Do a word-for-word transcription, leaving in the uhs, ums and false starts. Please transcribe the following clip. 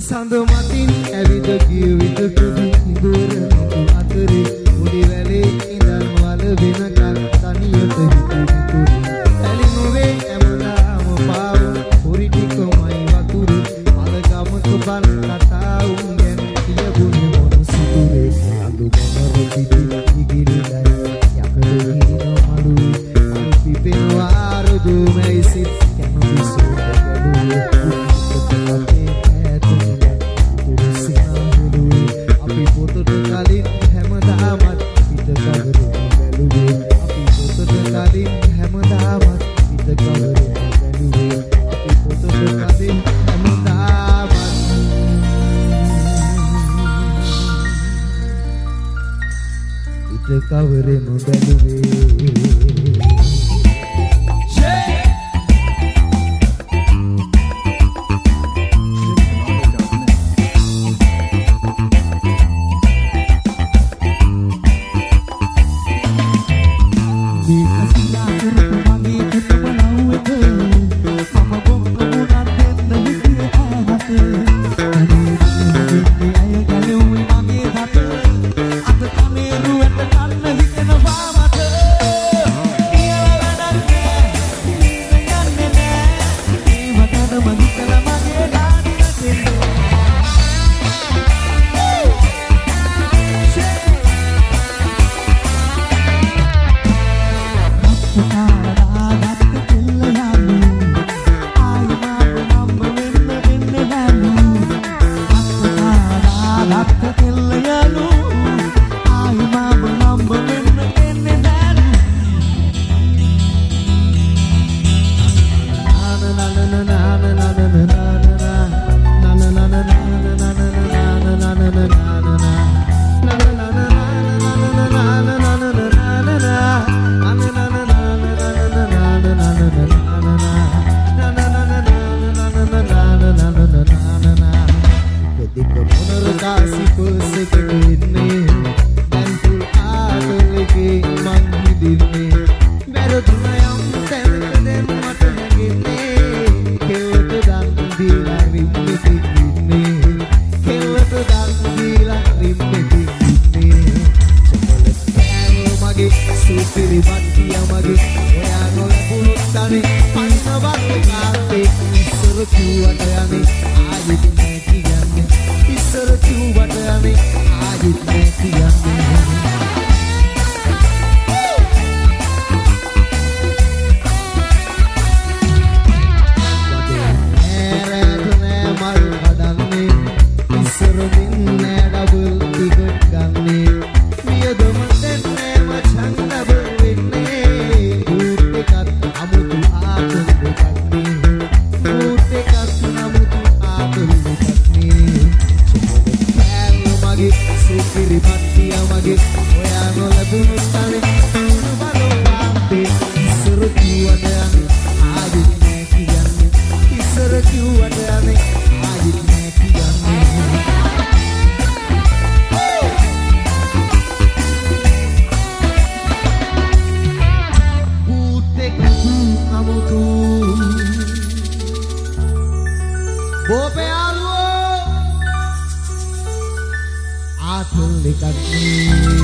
සඳ මතින් ඇවිද ගිය විට කුඩි ඉඳුර නොතු අතරේ උඩි වැලේ ඉඳන් වල වෙනකල් තනියට හිතුරු ඇලි නොවේ හැමදාම පාව පොරි ටිකමයි වතුර මල ගමක බන් කතාවුන් ගැන කියපුනේ මොන සිතුරේ අඳු මොනර පිටි ඉගිරිදයි යකඩ හින මඩු පිපෙනවා රොදු මේසිත් කැමති සෝදගලුවේ අපි පොතට කලින් හැමදාමත් පිට කවරේ බැලුවේ අපි පොතට කලින් හැමදාමත් පිට කවරේ බැලුවේ අපි පොතට කලින් හැමදාමත් පිට කවරේ බැලුවේ Aku lihat